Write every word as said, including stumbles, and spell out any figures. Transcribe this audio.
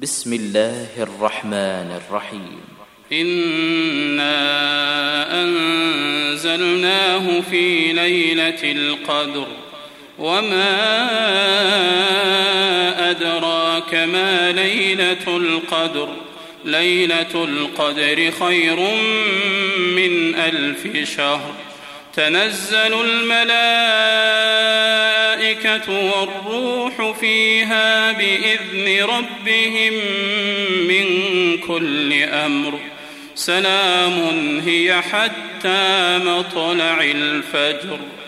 بسم الله الرحمن الرحيم. إنا أنزلناه في ليلة القدر وما أدراك ما ليلة القدر ليلة القدر خير من ألف شهر تنزل الملائكة والروح فيها بإذن ربهم من كل أمر سلام هي حتى مطلع الفجر.